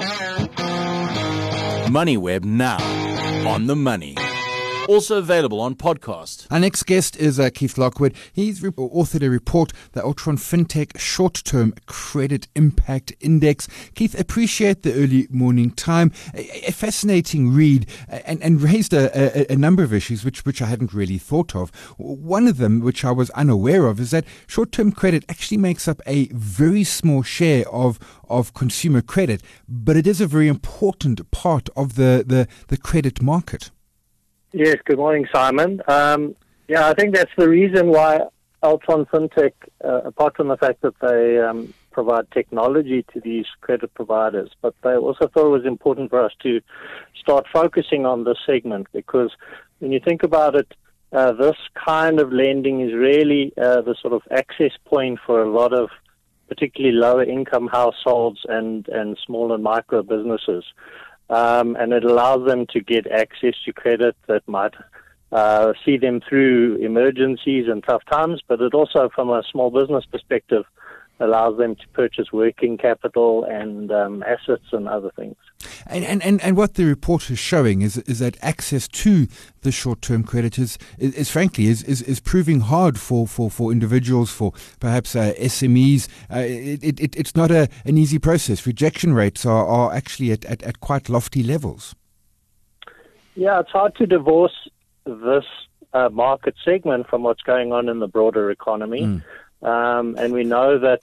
MoneyWeb now on the money. Also available on podcast. Our next guest is Keith Lockwood. He's authored a report, the Altron FinTech Short-Term Credit Impact Index. Keith, appreciate the early morning time. A fascinating read and raised a number of issues which I hadn't really thought of. One of them, which I was unaware of, is that short-term credit actually makes up a very small share of consumer credit, but it is a very important part of the credit market. Yes, good morning, Simon. I think that's the reason why Altron FinTech, apart from the fact that they provide technology to these credit providers, but they also thought it was important for us to start focusing on this segment, because when you think about it, this kind of lending is really the sort of access point for a lot of particularly lower income households and small and micro businesses. And it allows them to get access to credit that might see them through emergencies and tough times, but it also, from a small business perspective, allows them to purchase working capital and assets and other things. And what the report is showing is that access to the short-term credit is frankly proving hard for individuals, for perhaps SMEs. It's not an easy process. Rejection rates are actually at quite lofty levels. Yeah, it's hard to divorce this market segment from what's going on in the broader economy. And we know that,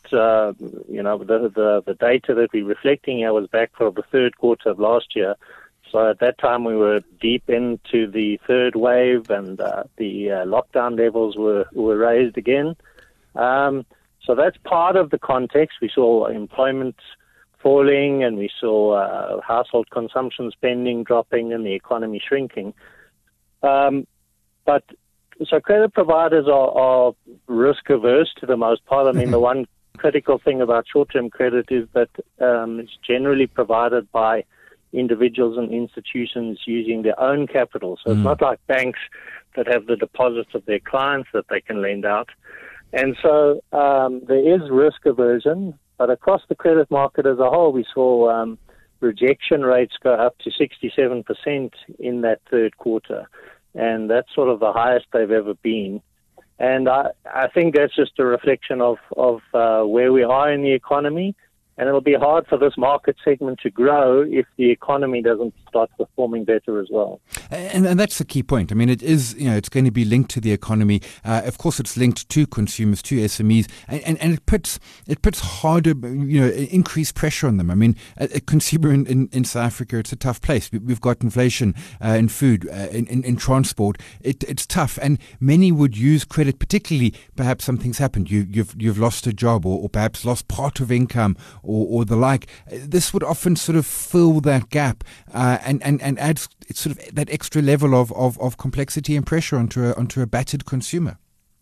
the data that we're reflecting here was back for the third quarter of last year. So at that time, we were deep into the third wave, and the lockdown levels were raised again. So that's part of the context. We saw employment falling, and we saw household consumption spending dropping, and the economy shrinking. So credit providers are risk averse to the most part. I mean, the one critical thing about short-term credit is that it's generally provided by individuals and institutions using their own capital. So it's not like banks that have the deposits of their clients that they can lend out. And so there is risk aversion, but across the credit market as a whole, we saw rejection rates go up to 67% in that third quarter. And that's sort of the highest they've ever been. And I think that's just a reflection of where we are in the economy. And it'll be hard for this market segment to grow if the economy doesn't start performing better as well. And that's the key point. I mean, it is, it's going to be linked to the economy. Of course, it's linked to consumers, to SMEs, and it puts harder, increased pressure on them. I mean, a consumer in South Africa, it's a tough place. We've got inflation in food, in transport. It's tough, and many would use credit, particularly perhaps something's happened. You've lost a job, or perhaps lost part of income, or the like. This would often sort of fill that gap and adds sort of that extra level of complexity and pressure onto a battered consumer.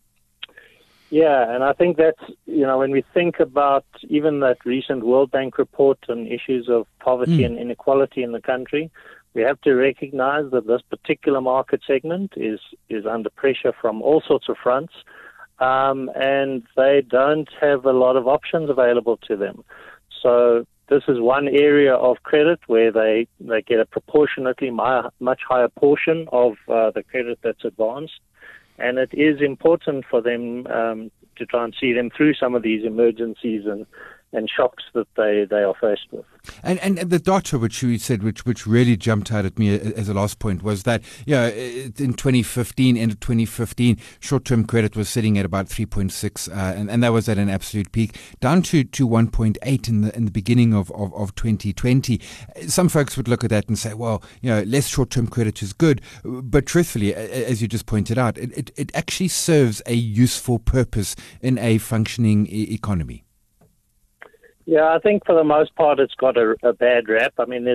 Yeah, and I think that's, when we think about even that recent World Bank report on issues of poverty and inequality in the country, we have to recognize that this particular market segment is under pressure from all sorts of fronts, and they don't have a lot of options available to them. So this is one area of credit where they get a proportionately much higher portion of the credit that's advanced. And it is important for them to try and see them through some of these emergencies and shocks that they are faced with. And the data which you said, which really jumped out at me as a last point, was that in 2015, end of 2015, short-term credit was sitting at about 3.6, and that was at an absolute peak, down to 1.8 in the beginning of 2020. Some folks would look at that and say, well, less short-term credit is good, but truthfully, as you just pointed out, it actually serves a useful purpose in a functioning economy. Yeah, I think for the most part it's got a bad rap. I mean, there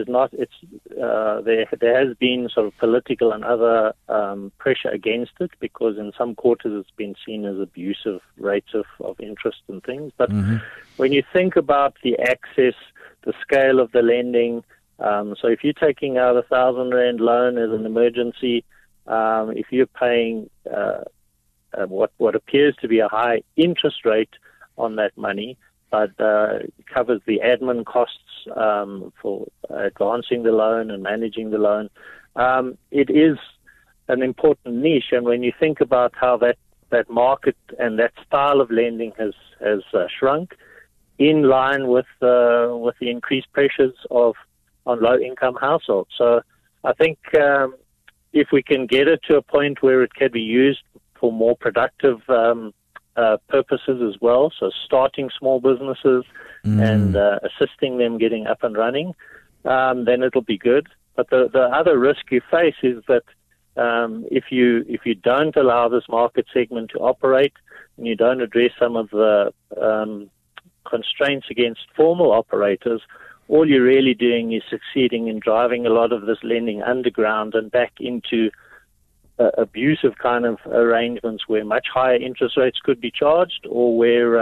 has been sort of political and other pressure against it, because in some quarters it's been seen as abusive rates of interest and things. But when you think about the access, the scale of the lending, so if you're taking out 1,000 Rand loan as an emergency, if you're paying what appears to be a high interest rate on that money, but covers the admin costs for advancing the loan and managing the loan. It is an important niche, and when you think about how that market and that style of lending has shrunk, in line with the increased pressures on low-income households. So I think if we can get it to a point where it can be used for more productive purposes as well, so starting small businesses and assisting them getting up and running, then it'll be good. But the other risk you face is that if you don't allow this market segment to operate and you don't address some of the constraints against formal operators, all you're really doing is succeeding in driving a lot of this lending underground and back into abusive kind of arrangements where much higher interest rates could be charged, or where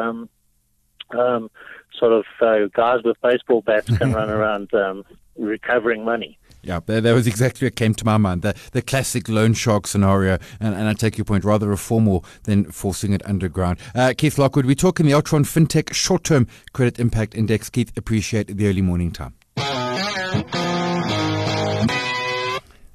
guys with baseball bats can run around recovering money. Yeah, that was exactly what came to my mind, the classic loan shark scenario, and I take your point, rather reformal than forcing it underground. Keith Lockwood, we're talking the Altron FinTech Short-Term Credit Impact Index. Keith, appreciate the early morning time.